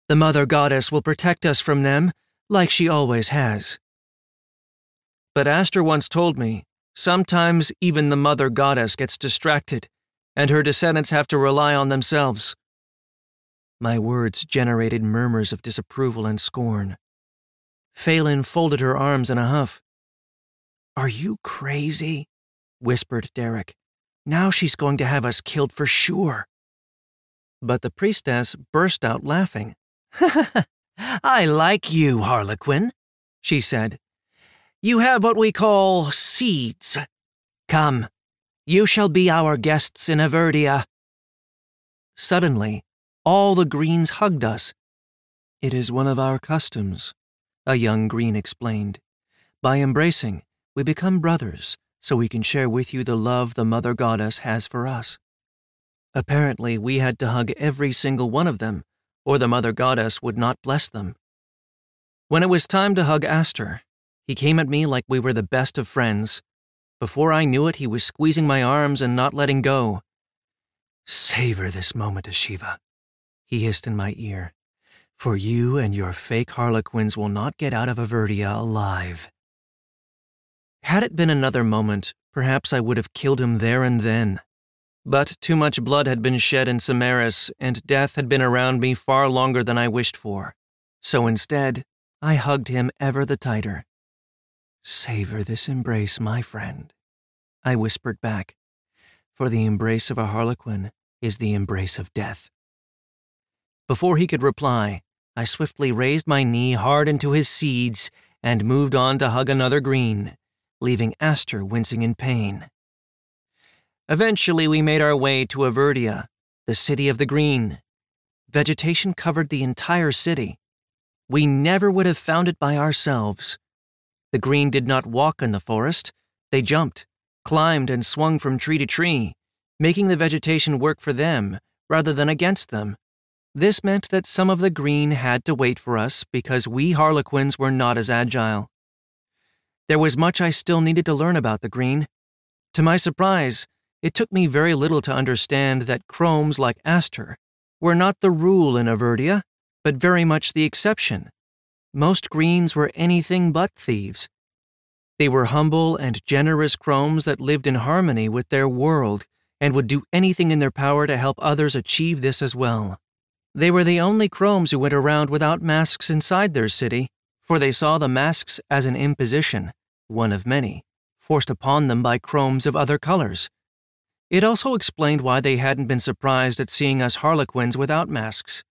The Mother Goddess will protect us from them, like she always has. But Aster once told me, sometimes even the Mother Goddess gets distracted, and her descendants have to rely on themselves. My words generated murmurs of disapproval and scorn. Phelan folded her arms in a huff. "Are you crazy?" whispered Derek. "Now she's going to have us killed for sure." But the priestess burst out laughing. "I like you, Harlequin," she said. "You have what we call seeds. Come, you shall be our guests in Averdia." Suddenly, all the greens hugged us. "It is one of our customs," a young green explained. "By embracing, we become brothers, so we can share with you the love the Mother Goddess has for us." Apparently, we had to hug every single one of them, or the Mother Goddess would not bless them. When it was time to hug Aster, he came at me like we were the best of friends. Before I knew it, he was squeezing my arms and not letting go. "Savor this moment, Ashiva," he hissed in my ear, "for you and your fake Harlequins will not get out of Averdia alive." Had it been another moment, perhaps I would have killed him there and then. But too much blood had been shed in Samaris, and death had been around me far longer than I wished for. So instead, I hugged him ever the tighter. "Savor this embrace, my friend," I whispered back, "for the embrace of a Harlequin is the embrace of death." Before he could reply, I swiftly raised my knee hard into his seeds and moved on to hug another green, leaving Aster wincing in pain. Eventually, we made our way to Averdia, the city of the green. Vegetation covered the entire city. We never would have found it by ourselves. The green did not walk in the forest. They jumped, climbed, and swung from tree to tree, making the vegetation work for them rather than against them. This meant that some of the green had to wait for us because we Harlequins were not as agile. There was much I still needed to learn about the green. To my surprise, it took me very little to understand that chromes like Aster were not the rule in Averdia, but very much the exception. Most greens were anything but thieves. They were humble and generous chromes that lived in harmony with their world and would do anything in their power to help others achieve this as well. They were the only chromes who went around without masks inside their city, for they saw the masks as an imposition, one of many, forced upon them by chromes of other colors. It also explained why they hadn't been surprised at seeing us Harlequins without masks.